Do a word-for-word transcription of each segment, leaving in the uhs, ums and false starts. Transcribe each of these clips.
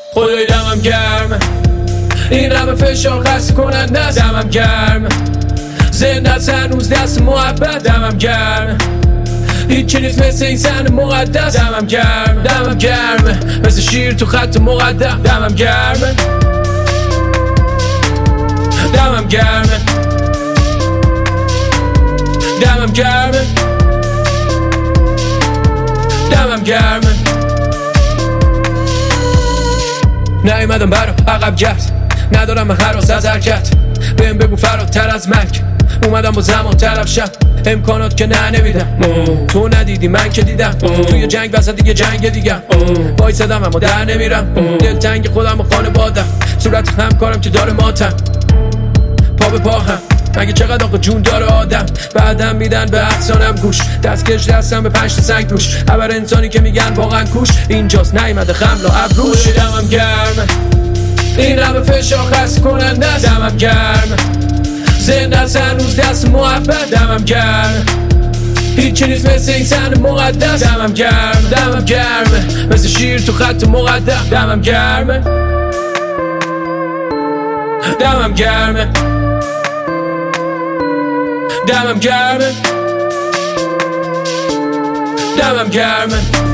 خدای دمم گرم، این همه فشار خسته کننده است. دمم گرم، زنده است هنوز دست محبت. دمم گرم، هیچی نیست مثل این زن مقدس. دمم گرم، دمم گرم، مثل شیر تو خط مقدم. دمم گرم، دمم گرم، دمم گرم، دمم گرم. نیومدم برا عقب گرد، ندارم من حراس از حرکت. بهم بگو فراتر از مرگ، اومدم با زمان طرف شم. امکانات که نه نمیدم، تو ندیدی من که دیدم. توی جنگ وسط دیگه جنگ دیگم، وایسادم اما در نمیرم. دل تنگ خودم و خانه بادم، صورت همکارم که داره ماتم. پا به پا هم مگه چقدر آقا جون داره آدم. بعدم میدن به افسانم گوش، دستکش دستم به پنج تا سنگ روش. خبر انسانی که میگن واقعا کوش، اینجاست نیومده خمل و ابروش. دمم گرم، این همه فشار خسته کننده است. دمم گرم، زنده است هنوز دست محبت. دمم گرم، هیچی نیست مثل این زن مقدس. دمم گرم، دمم گرم، مثل شیر تو خط مقدم. دمم گرم، دمم گرم، دمم گرم، دمم گرم.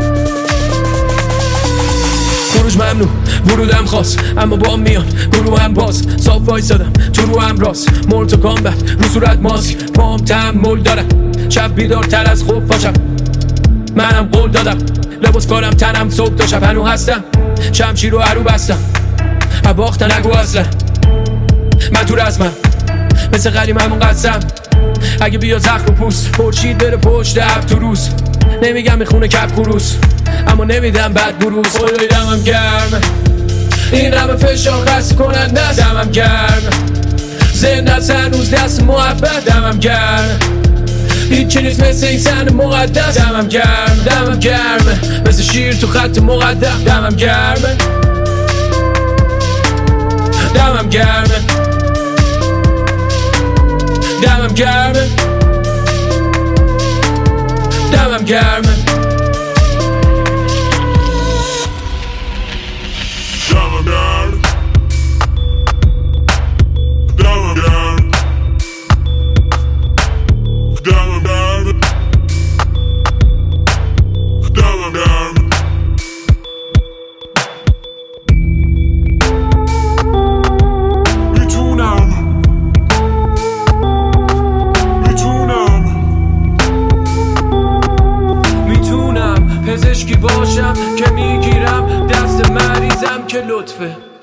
خروج ممنوع، ورودم خاص، اما با میان گروه هم باز. صاف وایسادم تو رو هم راست، مول تو کامبت رو صورت ماسک. پام تحمل دارم، شب بیدارتر از خوب باشم. منم قول دادم، لباس کارم تنم صبح تا شب. هنو هستم شمشیر رو عرو بستم، باختن نگو اصلا. من تو رسمم مثل قدیم همون قسم. اگه بیا زخم و پوست، پرشید بره پشت اب تو روز. نمیگم میخونه کپ خروس، اما نمیدم بد بروز. خدای دمم گرم، این همه فشار خسته کننده است. دمم گرم، زنده است هنوز دست محبت. دمم گرم، هیچی نیست مثل این زن مقدس. دمم گرم، دمم گرم، مثل شیر تو خط مقدم. دمم گرم، دمم گرم، دمم گرم، دمم گرم. پزشکی باشم که میگیرم دست مریضم که لطفه.